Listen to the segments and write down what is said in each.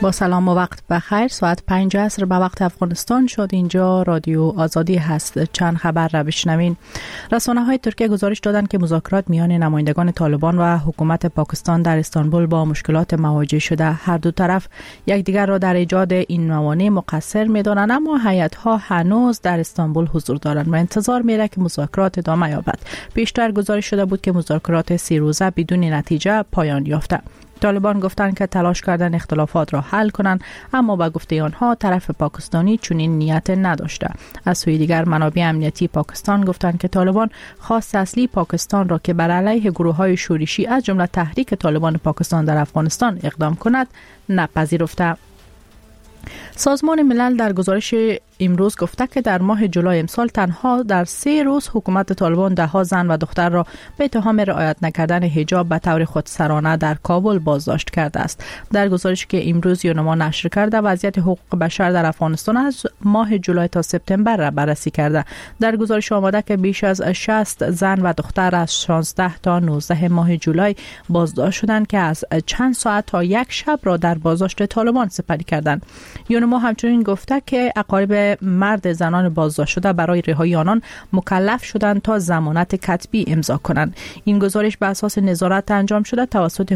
با سلام و وقت بخیر. ساعت 5 عصر به وقت افغانستان شد. اینجا رادیو آزادی هست. چند خبر را بشنوین. رسانه‌های ترکیه گزارش دادند که مذاکرات میان نمایندگان طالبان و حکومت پاکستان در استانبول با مشکلات مواجه شده. هر دو طرف یکدیگر را در ایجاد این موانع مقصر می‌دانند، اما هیئت‌ها هنوز در استانبول حضور دارند و انتظار می‌ره که مذاکرات ادامه یابد. پیشتر گزارش شده بود که مذاکرات 3 روزه بدون نتیجه پایان یافته. طالبان گفتند که تلاش کردن اختلافات را حل کنند، اما با گفته آنها طرف پاکستانی چنین نیت نداشته. از سوی دیگر منابع امنیتی پاکستان گفتند که طالبان خواست اصلی پاکستان را که بر علیه گروه‌های شورشی از جمله تحریک طالبان پاکستان در افغانستان اقدام کند نپذیرفته. سازمان ملل در گزارش امروز گفته که در ماه جولای امسال تنها در 3 روز حکومت طالبان 10 زن و دختر را به اتهام رعایت نکردن حجاب به طور خودسرانه در کابل بازداشت کرده است. در گزارشی که امروز یونما نشر کرده، وضعیت حقوق بشر در افغانستان از ماه جولای تا سپتامبر را بررسی کرده. در گزارش آمده که بیش از 60 زن و دختر از 16 تا 19 ماه جولای بازداشت شدند که از چند ساعت تا یک شب را در بازداشت طالبان سپری کردند. یونما همچنین گفته که اقارب مرد زنان بازداشت شده برای رهایی آنان مکلف شدند تا ضمانت کتبی امضا کنند. این گزارش بر اساس نظارت انجام شده توسط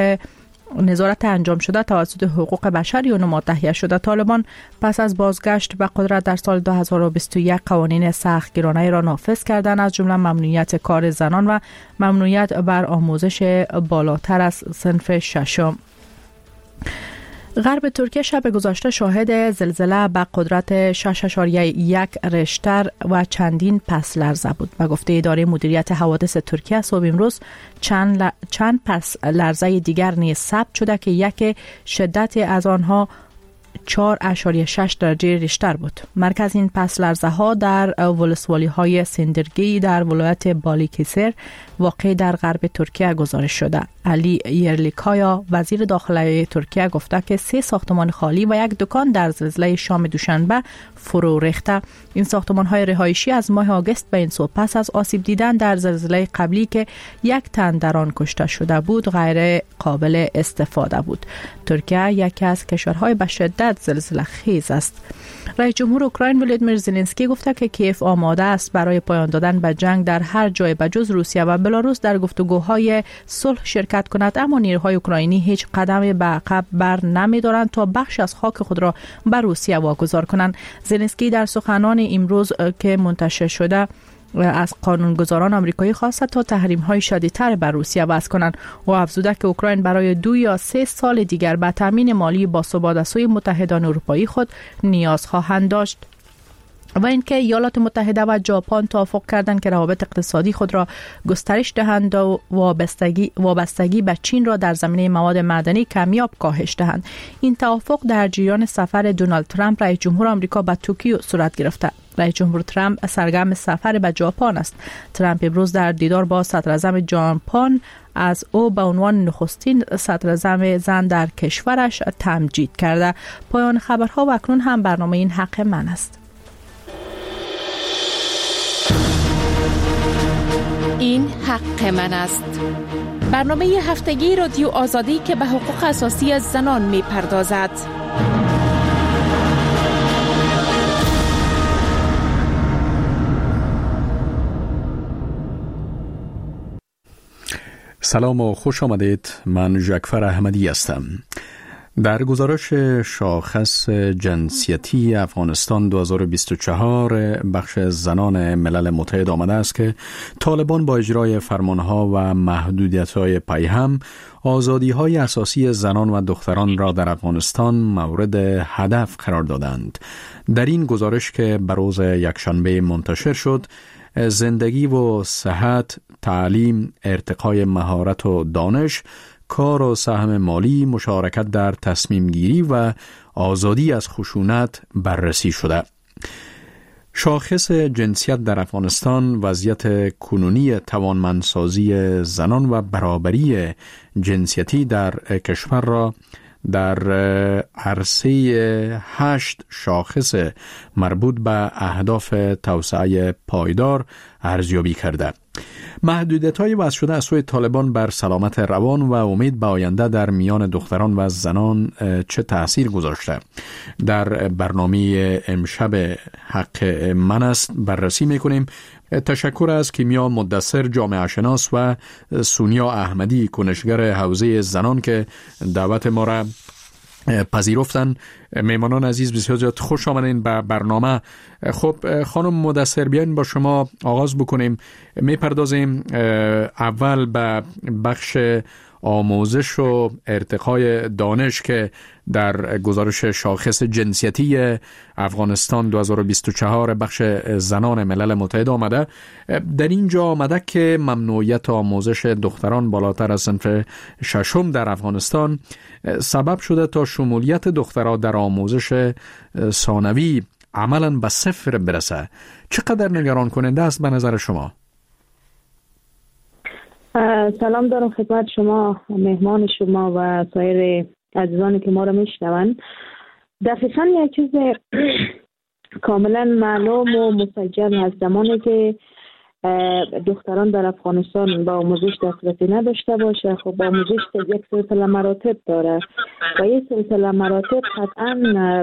حقوق بشر یونما تهیه شده. طالبان پس از بازگشت به قدرت در سال 2021 قوانین سختگیرانه را نافذ کردند، از جمله ممنوعیت کار زنان و ممنوعیت بر آموزش بالاتر از صنف ششم. غرب ترکیه شب گذشته شاهد زلزله به قدرت 6.1 ریشتر و چندین پس لرزه بود. به گفته اداره مدیریت حوادث ترکیه، صبح امروز چند پس لرزه دیگر نیز ثبت شده که یک شدت از آنها 4.6 درجه ریشتر بود. مرکز این پس لرزه ها در ولسوالی های سندرگی در ولایت بالیکسیر واقع در غرب ترکیه گزارش شده. علی یرلیکایا وزیر داخلی ترکیه گفته که 3 ساختمان خالی و یک دکان در زلزله شام دوشنبه فرو ریخته. این ساختمان های رهایشی از ماه آگوست به این سو پس از آسیب دیدن در زلزله قبلی که 1 تن در آن کشته شده بود غیر قابل استفاده بود. ترکیه یکی از کشورهای به شدت زلزله خیز است. رئیس جمهور اوکراین ولودیمیر زلنسکی گفته که کیف آماده است برای پایان دادن به جنگ در هر جای بجز روسیه و بلاروس در گفتگوهای صلح شرکت کند، اما نیروهای اوکراینی هیچ قدمی به عقب بر نمی‌دارند تا بخش از خاک خود را به روسیه واگذار کنند. زلنسکی در سخنان امروز که منتشر شده از قانونگذاران آمریکایی خواسته تا تحریم‌های شدیدتر بر روسیه وضع کنند و افزوده که اوکراین برای 2 یا 3 سال دیگر به تامین مالی باثبات از سوی متحدان اروپایی خود نیاز خواهند داشت. و اینکه ایالات متحده و ژاپن توافق کردند که روابط اقتصادی خود را گسترش دهند و وابستگی به چین را در زمینه مواد معدنی کمیاب کاهش دهند. این توافق در جریان سفر دونالد ترامپ رئیس جمهور آمریکا به توکیو صورت گرفته. رئیس جمهور ترامپ سرگرم سفر به ژاپن است. ترامپ امروز در دیدار با صدراعظم ژاپن از او به عنوان نخستین صدراعظم زن در کشورش تمجید کرده. پایان خبرها و اکنون هم برنامه این حق من است. این حق من است. برنامه هفتگی رادیو آزادی که به حقوق اساسی زنان می پردازد. سلام و خوش آمدید. من جعفر احمدی هستم. در گزارش شاخص جنسیتی افغانستان 2024 بخش زنان ملل متحد آمده است که طالبان با اجرای فرمانها و محدودیت‌های پیهم آزادی‌های اساسی زنان و دختران را در افغانستان مورد هدف قرار دادند. در این گزارش که بر روز یکشنبه منتشر شد، زندگی و صحت، تعلیم، ارتقای مهارت و دانش، کار و سهم مالی، مشارکت در تصمیم گیری و آزادی از خشونت بررسی شده. شاخص جنسیت در افغانستان وضعیت کنونی توانمندسازی زنان و برابری جنسیتی در کشور را در عرصه 8 شاخص مربوط به اهداف توسعه پایدار ارزیابی کرده. محدودیت‌های وضع شده از سوی طالبان بر سلامت روان و امید به آینده در میان دختران و زنان چه تأثیر گذاشته؟ در برنامه امشب حق من است بررسی می‌کنیم. تشکر از کیمیا مدثر جامعه شناس و سونیا احمدی کنشگر حوزه زنان که دعوت ما را پذیرفتن. میمانان عزیز بسیار زیاد خوش آمدین به برنامه. خب خانم مدثر، بیاین با شما آغاز بکنیم. میپردازیم اول به بخش آموزش و ارتقای دانش که در گزارش شاخص جنسیتی افغانستان 2024 بخش زنان ملل متحد آمده. در اینجا آمده که ممنوعیت آموزش دختران بالاتر از صنف ششم در افغانستان سبب شده تا شمولیت دخترها در آموزش ثانوی عملاً به صفر برسه. چقدر نگران کننده است به نظر شما؟ سلام دارم خدمت شما، مهمان شما و سایر عزیزانی که ما را میشنوند. دقیقاً یک چیز کاملا معلوم و مسجل از زمانی که دختران در افغانستان با آموزش دسترسی نداشته باشه. خب آموزش یک سلسله مراتب داره و یک سلسله مراتب قطعاً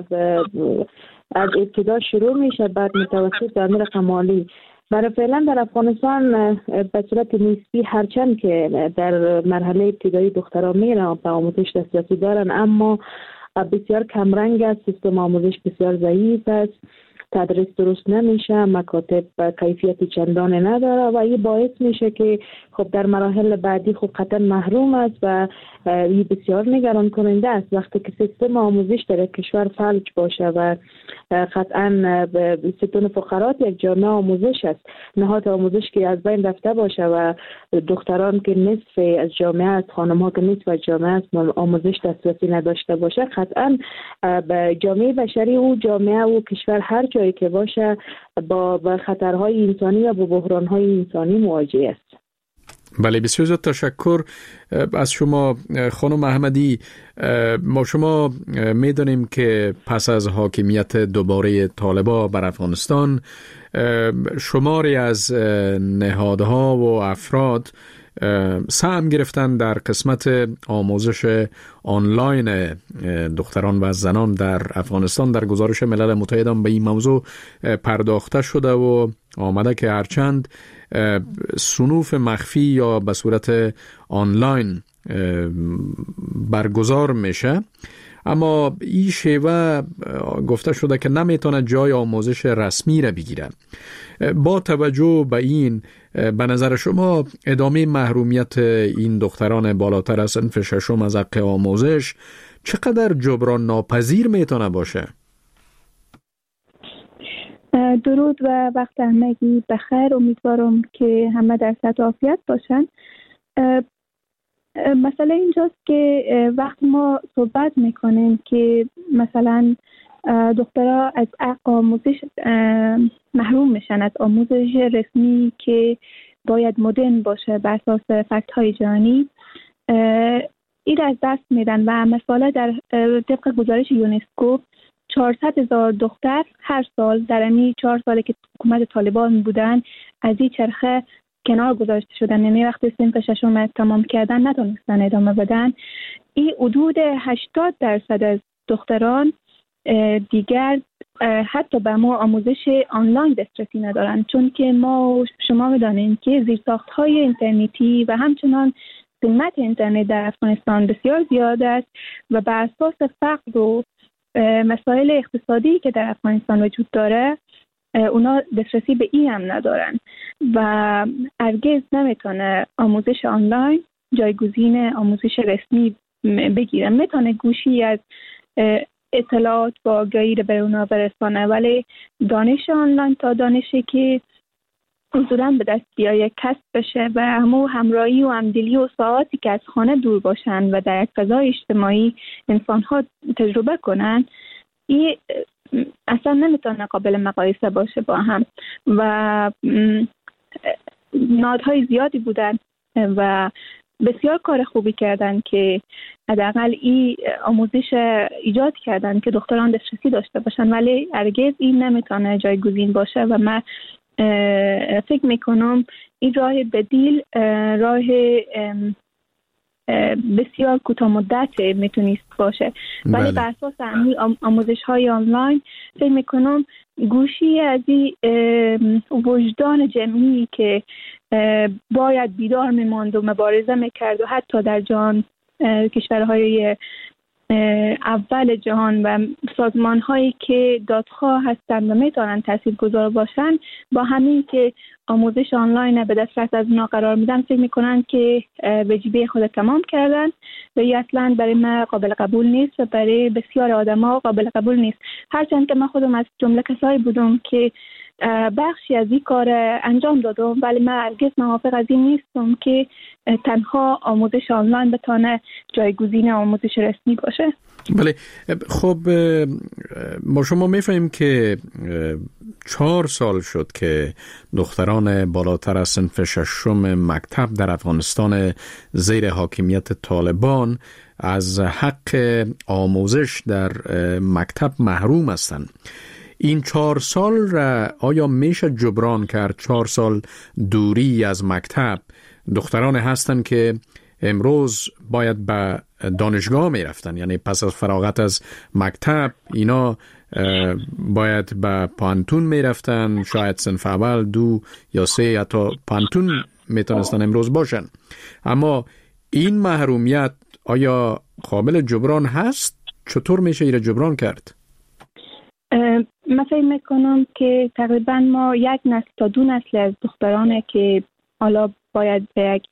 از ابتدا شروع میشه، بعد متوسط در رقم عالی. برای فعلا در افغانستان به صورت نسبی هرچند که در مرحله ابتدایی دختران میرن به آموزش دسترسی دارن، اما بسیار کمرنگ است، سیستم آموزش بسیار ضعیف است، تدریس درست نمیشه، مکاتب کیفیتی چندانه نداره و این باعث میشه که خب در مراحل بعدی خب قطعا محروم است و این بسیار نگران کننده است. وقتی که سیستم آموزش در کشور فلج باشه و قطعا ستون فقرات یک جامعه آموزش است، نهاد آموزش که از بین رفته باشه و دختران که نصف از جامعه است، خانم ها که نصف از جامعه است آموزش دسترسی نداشته باشه، قطعا به جامعه بشری او جامعه و کشور هر جایی که باشه با خطرهای انسانی و با بحرانهای انسانی مواجه است. بله، بسیار زیاد تشکر از شما خانم احمدی. ما شما میدانیم که پس از حاکمیت دوباره طالبان بر افغانستان شماری از نهادها و افراد سهم گرفتن در قسمت آموزش آنلاین دختران و زنان در افغانستان. در گزارش ملل متحد هم به این موضوع پرداخته شده و آمده که هرچند صنوف مخفی یا به صورت آنلاین برگزار میشه، اما این شیوه گفته شده که نمیتونه جای آموزش رسمی را بگیره. با توجه به این، به نظر شما ادامه محرومیت این دختران بالاتر از صنف ششم از حق آموزش چقدر جبران ناپذیر میتونه باشه؟ درود و وقت همگی بخیر. امیدوارم که همه در صحت و عافیت باشن. مسئله اینجاست که وقتی ما صحبت میکنیم که مثلا دخترها از حق آموزش محروم میشن، از آموزش رسمی که باید مدرن باشه بر اساس فکت های جهانی، این از دست میدن و مثلا در طبق گزارش یونسکو 400,000 دختر هر سال در این 4 سالی که حکومت طالبان بودن از این چرخه کنار گذاشته شدن، یعنی وقتی صنف ششم تمام کردن نتونستن ادامه بدن. این حدود 80% از دختران دیگر حتی به ما آموزش آنلاین دسترسی ندارن، چون که شما میدانید که زیرساخت‌های اینترنتی و همچنان قیمت اینترنت در افغانستان بسیار زیاد است و بر اساس فقر و مسائل اقتصادی که در افغانستان وجود داره اونا دسترسی به این هم ندارن و هرگز نمیتونه آموزش آنلاین جایگزین آموزش رسمی بگیره. میتونه گوشی از اطلاعات و آگاهی رو به اونا برسانه، ولی دانش آنلاین تا دانشی که حضوراً به دست بیایه کسب بشه و همراهی و همدلی و ساعاتی که از خانه دور باشن و در یک فضای اجتماعی انسان‌ها تجربه کنن، این اصلا نمیتونه قابل مقایسه باشه با هم و نهادهای زیادی بودن و بسیار کار خوبی کردن که حداقل این آموزش ایجاد کردن که دختران دسترسی داشته باشن، ولی هرگز این نمیتونه جایگزین باشه و من فکر میکنم این راه بدیل راه بسیار کوتاه مدت میتونیست باشه، ولی بر اساس آموزش های آنلاین فکر میکنم گوشی از این وجدان جمعی که باید بیدار میماند و مبارزه میکرد و حتی در جهان کشورهای اول جهان و سازمان هایی که دادخواه هستند و میتونن تاثیرگذار باشن، با همین که آموزش آنلاین به دسترس از اونا قرار میدن فکر میکنن که وجیبه خود تمام کردن و این اصلا برای من قابل قبول نیست و برای بسیار آدم ها قابل قبول نیست. هرچند که من خودم از جمله کسایی بودم که بخشی از این کار انجام دادم، ولی من هرگز موافق از این نیستم که تنها آموزش آنلاین بتونه جایگزین آموزش رسمی باشه. بله، خب ما شما میفهمیم که 4 سال شد که دختران بالاتر از صنف 6 مکتب در افغانستان زیر حاکمیت طالبان از حق آموزش در مکتب محروم هستند. این 4 سال را آیا میشه جبران کرد؟ 4 سال دوری از مکتب. دختران هستند که امروز باید به دانشگاه می رفتن، یعنی پس از فراغت از مکتب اینا باید به پانتون می رفتن، شاید صنف اول 2 یا 3 حتی پانتون می تونستن امروز باشن. اما این محرومیت آیا قابل جبران هست؟ چطور میشه این جبران کرد؟ من فکر میکنم که تقریبا ما 1 نسل تا 2 نسل از دخترانه که حالا باید به یک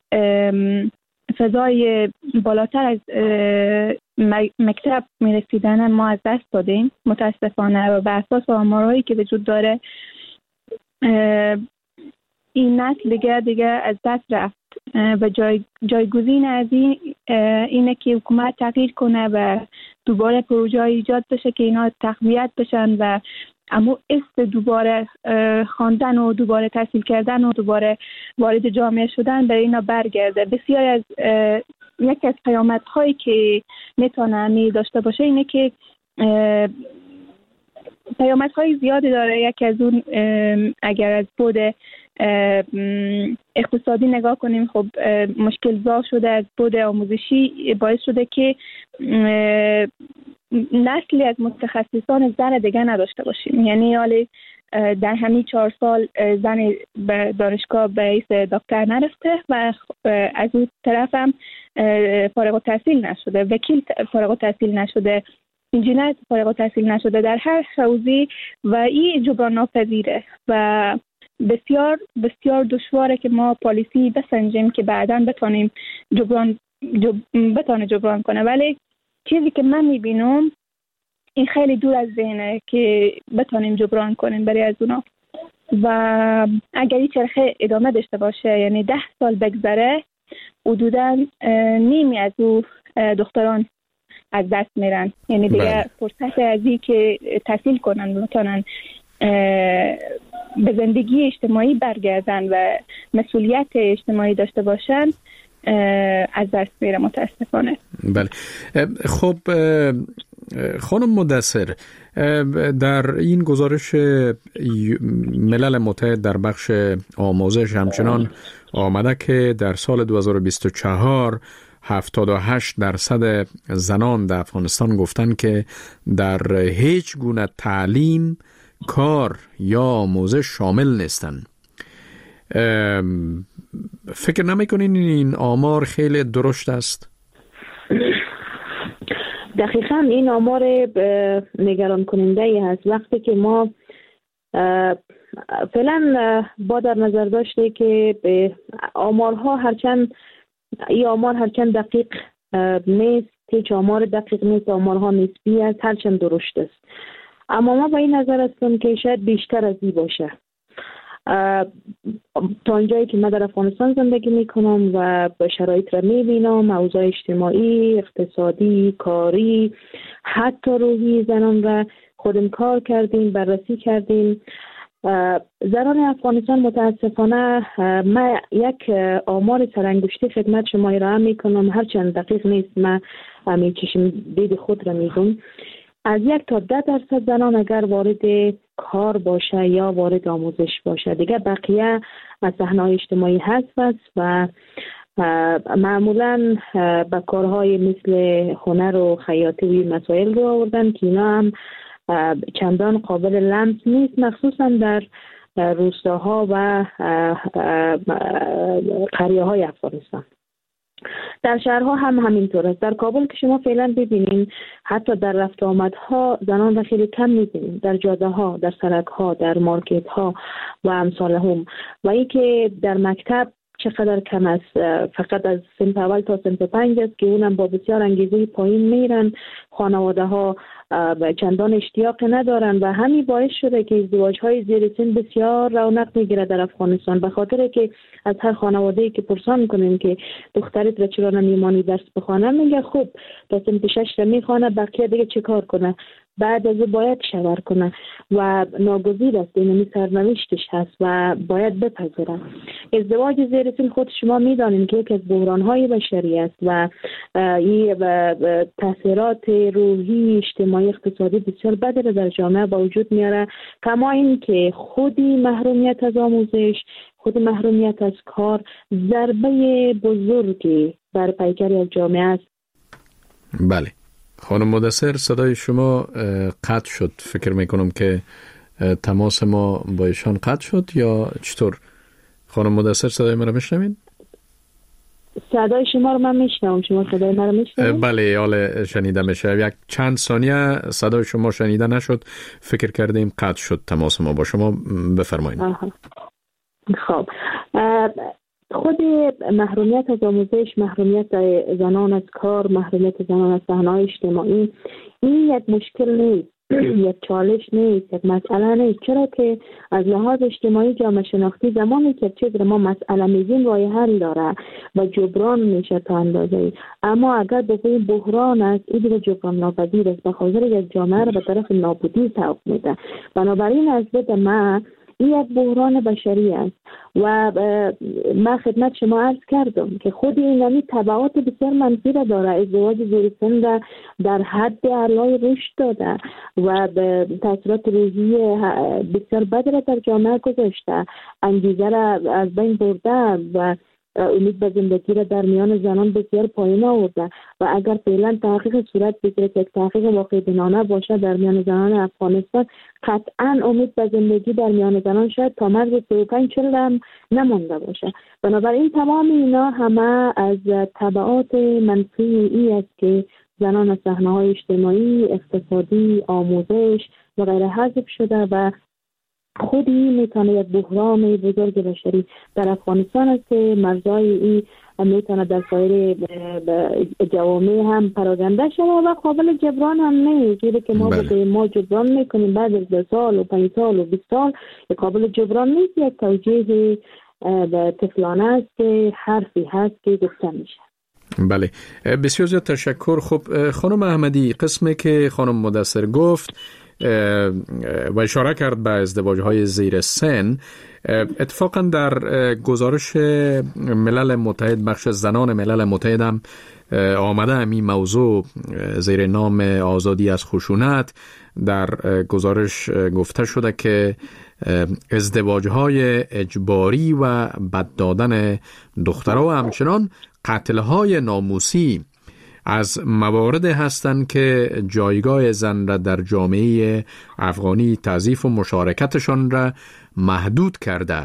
فضای بالاتر از مکتب میرسیدن ما از دست دادیم متاسفانه، و بر اساس آمارهایی که وجود داره این نسل دیگه از دست رفت و جایگزین از اینه که حکومت تغییر کنه و دوباره پروژه ایجاد بشه که اینا تقویت بشن و اما دوباره خواندن و دوباره تحصیل کردن و دوباره وارد جامعه شدن برای اینا برگرده. بسیار از یکی از پیامدهایی که میتونه داشته باشه اینه که پیامدهای زیادی داره. یکی از اون اگر از بود اقتصادی نگاه کنیم، خب مشکل زا شده از بود آموزشی، باعث شده که نسلی از متخصصان زن دیگه نداشته باشیم. یعنی حالی در همین 4 سال زن به دانشگاه به حیث دکتر نرفته و از اون طرف هم فارغ التحصیل نشده، وکیل فارغ التحصیل نشده، انجینر فارغ التحصیل نشده در هر حوزه و این جبران ناپذیره و بسیار بسیار دشواره که ما پالیسی بسنجیم که بعداً بتونیم جبران کنه. ولی چیزی که من میبینم این خیلی دور از ذهنه که بتونیم جبران کنیم برای از اونا، و اگر این چرخه ادامه داشته باشه، یعنی 10 سال بگذره، حدوداً نیمی از او دختران از دست میرن. یعنی دیگه فرصت از این که تحصیل کنن و بتونن به زندگی اجتماعی برگردن و مسئولیت اجتماعی داشته باشن از دست میره متاسفانه. بله. خب خانم مدثر، در این گزارش ملل متحد در بخش آموزش همچنان آمده که در سال 2024 78% زنان در افغانستان گفتن که در هیچ گونه تعلیم، کار یا آموزش شامل نیستن. فکر نمی‌کنین این آمار خیلی درشت است؟ دقیقاً این آمار نگران کننده ای هست. وقتی که ما فعلا با در نظر داشته که آمارها هرچند دقیق نیست، هیچ آمار دقیق نیست، آمارها نسبی است، هرچند درشت است، اما ما با این نظر هستم که شاید بیشتر از این باشه. تا اونجایی که من در افغانستان زندگی میکنم و به شرایط را میبینم، اوضاع اجتماعی، اقتصادی، کاری، حتی روحی زنان را خودم کار کردیم، بررسی کردیم. زنان افغانستان متاسفانه، من یک آمار سرانگشتی خدمت شما ارائه میکنم، هرچند دقیق نیست، من همین چشم دید خود را میگم. از 1 تا 10% زنان اگر وارد کار باشه یا وارد آموزش باشه، دیگه بقیه از صحنه‌های اجتماعی حذف است و معمولا به کارهای مثل هنر و خیاطی و مسائل رو آوردن که اینا هم چندان قابل لمس نیست، مخصوصا در روستاها و قریه های افغانستان. در شهرها هم همینطور است. در کابل که شما فعلا ببینین حتی در رفت آمدها زنان را خیلی کم می‌بینید، در جاده ها، در سرک ها، در مارکت ها و امثال هم. و این که در مکتب چقدر کم است، فقط از صنف اول تا صنف 5 است که اونم با بسیار انگیزه پایین میرن. خانواده ها چندان اشتیاق ندارن و همین باعث شده که ازدواج های زیر سن بسیار رونق میگیره در افغانستان، به خاطر که از هر خانواده‌ای که پرسان میکنیم که دخترت را چرا نمیمانی درس بخونه، میگه خب تا صنف 6 را میخونه، بقیه دیگه چه کار کنه، بعد از باید شاور کنه و ناگزیر است، این سرنوشتش هست و باید بپذیره. ازدواج زیر سن خود شما میدانید که یکی از بحران‌های بشری است و این تاثیرات روحی، اجتماعی، اقتصادی بسیار بدی در جامعه با وجود میاره، کما این که خودی محرومیت از آموزش، خود محرومیت از کار ضربه بزرگی بر پیکری از جامعه است. بله خانم مدثر، صدای شما قطع شد. فکر میکنم که تماس ما با ایشان قطع شد یا چطور؟ خانم مدثر صدای ما رو میشنوین؟ صدای شما رو من میشنوم. شما صدای ما رو میشنوین؟ بله، حالا شنیده میشه. یک چند ثانیه صدای شما شنیده نشد، فکر کردیم قطع شد تماس ما با شما. بفرمایید. خب خود محرومیت از آموزش، محرومیت زنان از کار، محرومیت زنان از صحنه‌های اجتماعی، این یک مشکل نیست، یک چالش نیست، یک مسئله نیست، چرا که از لحاظ اجتماعی جامعه شناختی زمانی که چیز رو ما مسئله میگیم راه حل داره و جبران میشه تا اندازه‌ای، اما اگر بگوییم بحران است، این دیگه جبران ناپذیر است، بخاطر یک جامعه رو به طرف نابودی سوق میده. بنابراین از دید من این یک بحران بشری است و من خدمت شما عرض کردم که خود این تبعات بسیار منفی را داره. ازدواج زیر سن در حد اعلای رشد داده و به تاثیرات روحی بسیار بد را در جامعه گذاشته، انگیزه را از بین برده و امید به زندگی را در میان زنان بسیار پایین آورده. و اگر فعلا تحقیق صورت بگیره که یک تحقیق واقع بینانه باشه در میان زنان افغانستان، قطعا امید به زندگی در میان زنان شاید تا مرز 35-40 هم نمانده باشه. بنابراین تمام اینا همه از تبعات منفی ای است که زنان از صحنه‌های اجتماعی، اقتصادی، آموزش و غیره حذف شده و خودی میتونه یک بحران بزرگ بشری در افغانستان است که مرزهای این میتونه در سایر جوامع هم پراکنده شده و قابل جبران هم نیست. چیزی که ما جبران میکنیم بعد از 2 سال و 5 سال و 20 سال قابل جبران نیست. یک توجیه طفلانه است که حرفی هست که گفته میشه. بله، بسیار زیاد تشکر. خب خانم احمدی، قسمی که خانم مدثر گفت و اشاره کرد به ازدواج‌های زیر سن، اتفاقا در گزارش ملل متحد، بخش زنان ملل متحد هم آمده همین موضوع زیر نام آزادی از خشونت. در گزارش گفته شده که ازدواج‌های اجباری و بد دادن دخترها و همچنان قتل‌های ناموسی از مواردی هستند که جایگاه زن را در جامعه افغانی تضعیف و مشارکتشان را محدود کرده.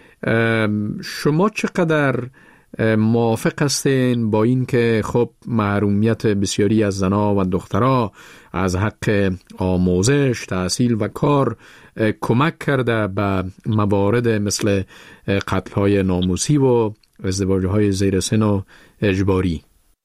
شما چقدر موافق هستین با این که خب محرومیت بسیاری از زنها و دخترها از حق آموزش، تحصیل و کار کمک کرده به موارد مثل قتل‌های ناموسی و ازدواج‌های زیر سن و اجباری؟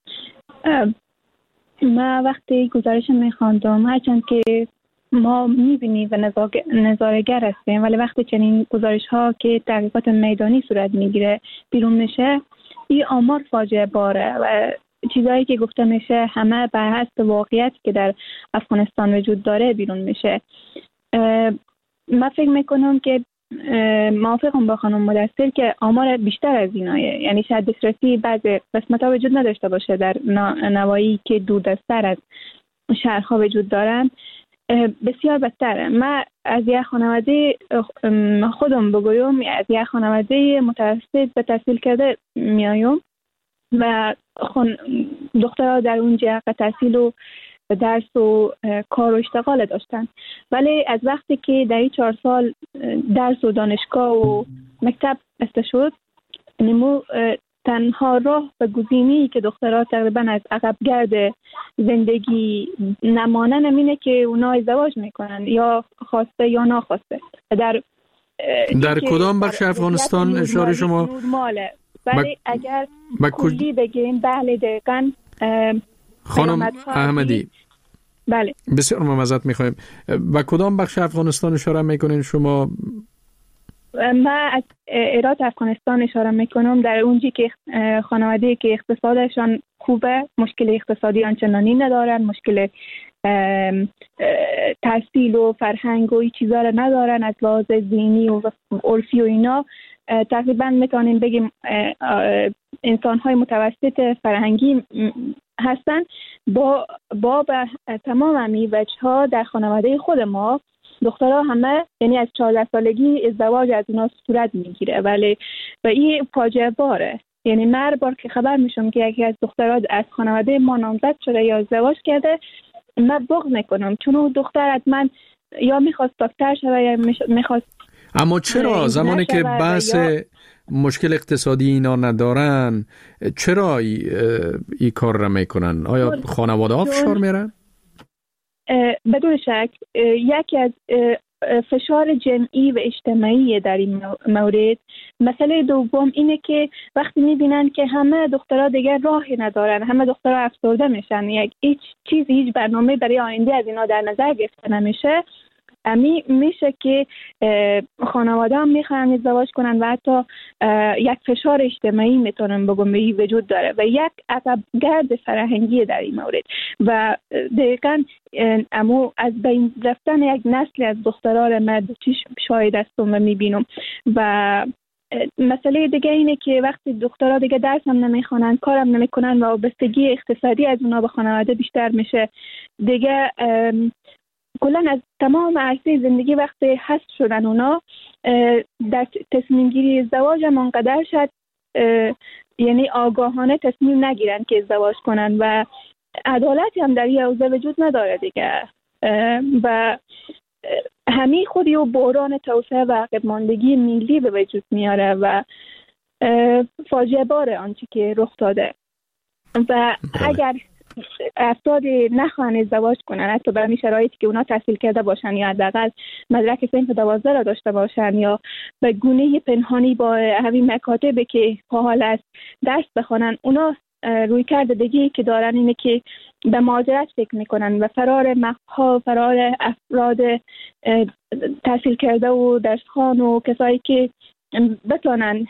من وقتی گزارش میخواندم، هرچند که ما میبینیم و نظاره‌گر هستیم، ولی وقتی چنین گزارش ها که تحقیقات میدانی صورت میگیره بیرون میشه، این آمار فاجعه باره و چیزایی که گفته میشه همه بر حسب واقعیت که در افغانستان وجود داره بیرون میشه. من فکر میکنم که موافقم با خانم مدثر که آمار بیشتر از اینایه، یعنی شاید دسترسی بعضی قسمت ها وجود نداشته باشه در نواحی که دوردستر از شهرها وجود دارن بسیار بدتره. من از یک خانواده خودم بگویم، از یک خانواده متوسط به تحصیل کرده میایم و دخترها در اونجا تحصیل و درس و کار و اشتغال داشتن، ولی از وقتی که در این 4 سال درس و دانشگاه و مکتب بسته شد، نمو تنها راه و گزینه‌ای که دخترها تقریبا از عقب گرد زندگی نمانن اینه که اونا ازدواج میکنن، یا خواسته یا ناخواسته. در کدام بخش افغانستان اشاره شما؟ نورماله، ولی اگر کلی بگیم بله دقیقاً. خانم احمدی، بله بسیار معذرت میخوایم، با کدام بخش افغانستان اشاره میکنین شما؟ من از هرات افغانستان اشاره میکنم، در اونجی که خانواده که اقتصادشان خوبه، مشکل اقتصادی آنچنانی ندارن، مشکل تحصیل و فرهنگ و این چیزا رو ندارن، از لحاظ دینی و عرفی و اینا تقریبا میتونیم بگیم انسان‌های متوسط فرهنگی هستن. با تمام امی بچه‌ها در خانواده خود ما دخترها همه، یعنی از 14 سالگی ازدواج از اونا صورت میگیره، ولی و این فاجعه باره. یعنی من هر بار که خبر میشم که یکی از دخترها از خانواده ما نامزد شده یا ازدواج کرده، من بغض میکنم، چون اون دختر از من یا میخواست دکتر شده یا میخواست. اما چرا زمانی که بحث مشکل اقتصادی اینا ندارن، چرا ای کار را میکنن؟ آیا خانواده ها فشار میرن؟ بدون شک یکی از فشار جمعی و اجتماعی در این مورد. مسئله دوم اینه که وقتی میبینن که همه دخترها دیگر راهی ندارن، همه دخترها افسرده میشن، هیچ برنامه برای آینده از اینا در نظر گرفته نمیشه، میشه که خانواده هم میخوان ازدواج کنن و حتی یک فشار اجتماعی میتونم بگم وجود داره و یک عقب گرد فرهنگی در این مورد و دقیقاً امو از بین رفتن یک نسل از دختران من شاهد هستم و میبینم. و مسئله دیگه اینه که وقتی دخترها دیگه درس هم نمیخوانن، کارم نمیکنن و وابستگی اقتصادی از اونا به خانواده بیشتر میشه، دیگه کلا از تمام عرصه زندگی وقتی حذف شدن اونا در تصمیم گیری ازدواج هم انقدر شد، یعنی آگاهانه تصمیم نگیرن که ازدواج کنن و عدالتی هم در این حوزه وجود نداره دیگه و همین خودی و بحران توسعه و عقب ماندگی ملی به وجود میاره و فاجعه باره آنچه که رخ داده. و اگر افراد نخواهن ازدواج کنن، حتی به همین شرایطی که اونا تحصیل کرده باشن یا حداقل مدرک صنف 12 را داشته باشن یا به گونه پنهانی با همین مکاتبی که حال است درس بخونن، اونا روی کرده دیگه که دارن اینه که به مهاجرت فکر میکنن و فرار مقها، فرار افراد تحصیل کرده و درسخوان و کسایی که بتونن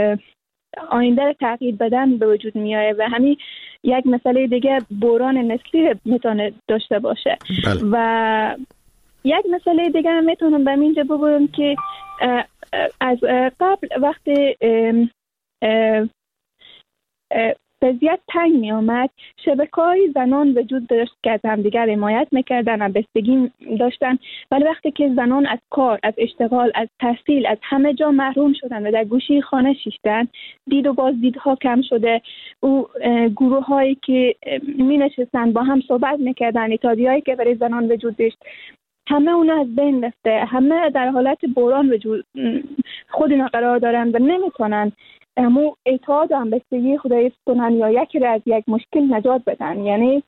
آینده رو تغییر بدن به وجود میاد و همین یک مسئله دیگه بحران نسلی میتونه داشته باشه. بله. و یک مسئله دیگه هم میتونم به اینجا بگویم که از قبل وقتی وضعیت تنگ می آمد، شبکه‌های زنان وجود داشت که از همدیگر حمایت میکردن و بستگی داشتن، ولی وقتی که زنان از کار، از اشتغال، از تحصیل، از همه جا محروم شدن و در گوشه خانه شیشتن، دید و بازدیدها کم شده، او گروه هایی که می نشستن با هم صحبت میکردن، اتحادیه‌هایی که برای زنان وجود داشت، همه اونا از بین رفته، همه در حالت بحران وجود خود اینا قرار دارن و نمیتونن امو اتحاد و همبستگی خدایی کنن یا یکی را از یک مشکل نجات بدن. یعنی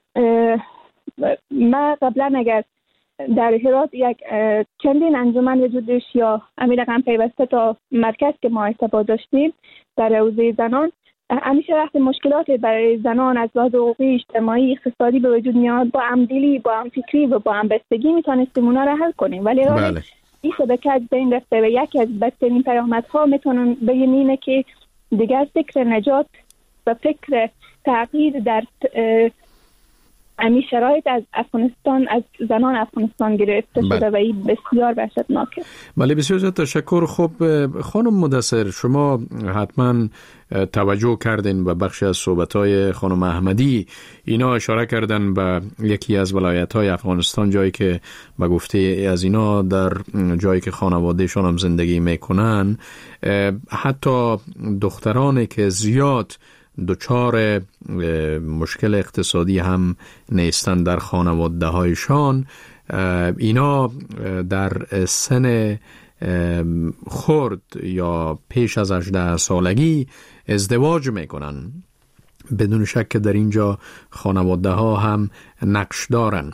ما قبلا اگر در هرات یک چندین انجمن وجود داشت یا همین رقم پیوسته تا مرکز که ما ارتباط داشتیم در حوزه زنان، همیشه وقت مشکلات برای زنان از لحاظ حقوقی، اجتماعی، اقتصادی به وجود میاد، با همدلی، با همفکری و با همبستگی میتونستیم اونا را حل کنیم. ولی بله. این شبکه از بین رفته و یکی از بدترین پیامدها میتونم بگم اینه که دیگر فکر نجات و فکر تغییر در امی شرایط از افغانستان، از زنان افغانستان گرفته شده و این بسیار وحشتناکه. بله، بسیار تشکر. خب خانم مدثر، شما حتما توجه کردین به بخش از صحبت‌های خانم احمدی. اینا اشاره کردن به یکی از ولایت‌های افغانستان، جایی که به گفته از اینا در جایی که خانوادهشان هم زندگی میکنن، حتی دخترانی که زیاد دچار مشکل اقتصادی هم نیستن در خانواده هایشان، اینا در سن خرد یا پیش از 18 سالگی ازدواج میکنن. بدون شک که در اینجا خانواده ها هم نقش دارن.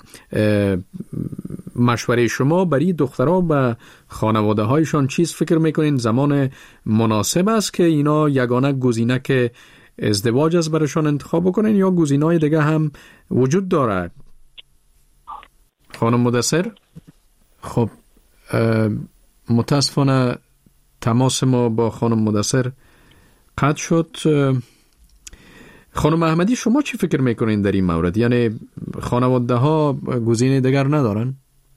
مشوره شما برای دخترها به خانواده هایشان چیز فکر میکنین زمان مناسب است که اینا یگانه گزینه که ازدواج از برشان انتخاب بکنین یا گزینه‌های دیگه هم وجود داره؟ خانم مدثر؟ خب متاسفانه تماس ما با خانم مدثر قطع شد. خانم احمدی، شما چی فکر میکنین در این مورد؟ یعنی خانواده ها گزینه دیگر ندارن؟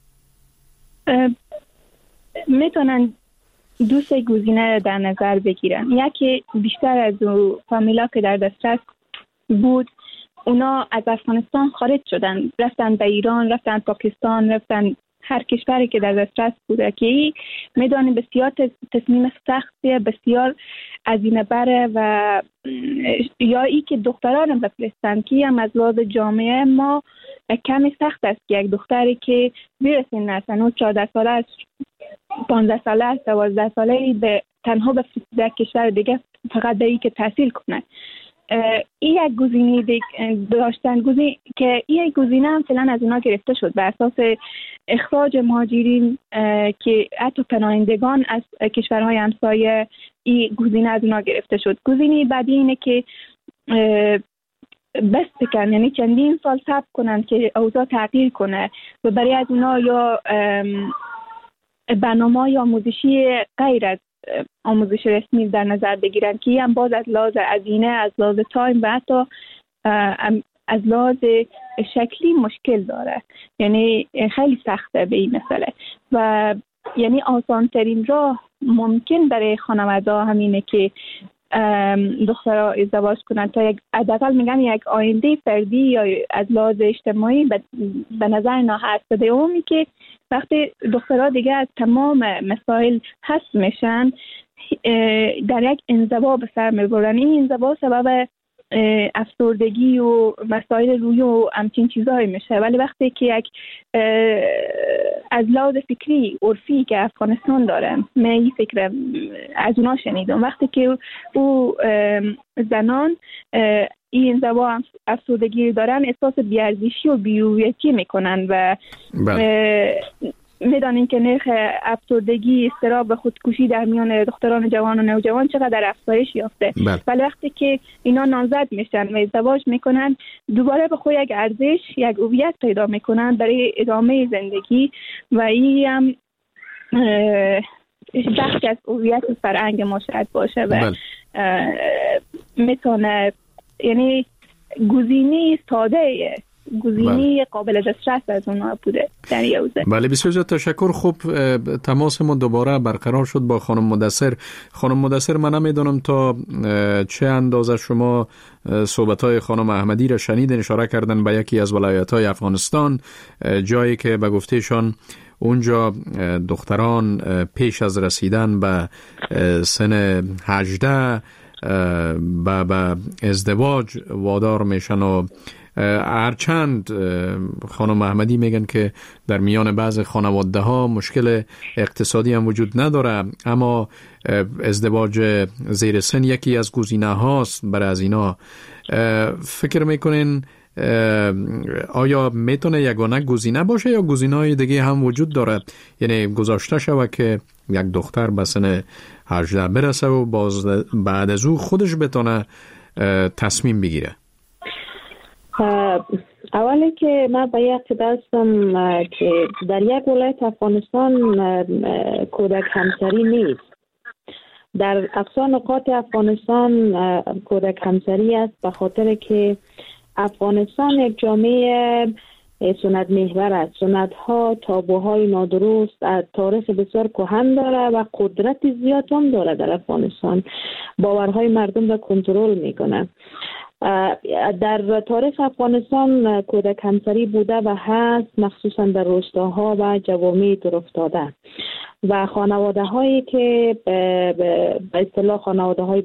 میتونن دو سه گزینه در نظر بگیرن. یکی بیشتر از فامیلا که در دسترس بود اونا از افغانستان خارج شدن، رفتن به ایران، رفتن پاکستان، رفتن هر کشوری که در دسترس بوده که میدانیم بسیار تصمیم سختیه، بسیار هزینه بره و یا ای که دختران هم بفرستن که هم از لحاظ جامعه ما کمی سخت است که یک دختری که زیر سن است، 14 ساله است، 15 ساله است، 12 ساله به تنها بفرسته کشور دیگه فقط به ای که تحصیل کنه. این یک گزینه داشتن که این گزینه هم فعلا از اونا گرفته شد به اساس اخراج مهاجرین که حتی پناهندگان از کشورهای همسایه. این گزینه از اونا گرفته شد. گزینه بعدی اینه که بس بکن، یعنی چندین سال صبر کنن که اوضاع تغییر کنه و برای از اونا یا برنامه یا آموزشی غیر از آموزش رسمی در نظر بگیرن که هم باز از لحاظ هزینه، از لحاظ تایم و حتی از لحاظ شکلی مشکل داره. یعنی خیلی سخته به این مسئله و یعنی آسان ترین راه ممکن برای خانواده همینه که دخترها ازدواج کنن تا حداقل میگن یک آینده فردی یا از لحاظ اجتماعی به نظر اینا هست. دومی که وقتی دخترها دیگه از تمام مسائل حذف میشن در یک انزوا به سر میبرن. این انزوا سبب افسردگی و مسائل روحی و همچین چیزهایی میشه. ولی وقتی که یک از لحاظ فکری عرفی که افغانستان داره، من این فکر از اونا شنیدم، وقتی که او زنان این انزوا افسردگی دارن احساس بی‌ارزشی و بی‌هویتی میکنن و میدانین که نرخ افسردگی، اضطراب و خودکشی در میان دختران جوان و نوجوان چقدر افزایش یافته. ولی وقتی که اینا نامزد میشن و ازدواج میکنن دوباره به خود یک ارزش، یک هویت پیدا میکنن برای ادامه زندگی و این هم بخشی از هویت فرهنگ ما شاید باشه و میتونه یعنی گزینه ساده، گزینه قابل دسترس از اونها بوده در یوزه. بله، بسیار تشکر. خوب تماس ما دوباره برقرار شد با خانم مدثر. خانم مدثر، من نمیدونم تا چه اندازه شما صحبت‌های خانم احمدی را شنیدین. اشاره کردن به یکی از ولایت‌های افغانستان، جایی که به گفتهشان اونجا دختران پیش از رسیدن به سن 18 به ازدواج وادار میشن و هرچند خانم احمدی میگن که در میان بعض خانواده ها مشکل اقتصادی هم وجود نداره، اما ازدواج زیر سن یکی از گزینه هاست برای از اینا. فکر میکنین آیا میتونه یگانه گزینه باشه یا گزینه‌های دیگه هم وجود داره؟ یعنی گذاشته شوه که یک دختر به سن 18 برسه و بعد از او خودش بتونه تصمیم بگیره؟ اولی که من به یک دستم که در یک ولایت افغانستان کودک همسری نیست. در اقصا نقاط افغانستان کودک همسری است به خاطر که افغانستان یک جامعه سنت محور است. سنت ها، تابوهای نادرست، تاریخ بسیار کهن داره و قدرت زیاد هم داره در افغانستان. باورهای مردم را کنترل میکنه. در تاریخ افغانستان کودک همسری بوده و هست، مخصوصا در روستاها و جوامع دور افتاده و خانواده هایی که به اصطلاح خانواده های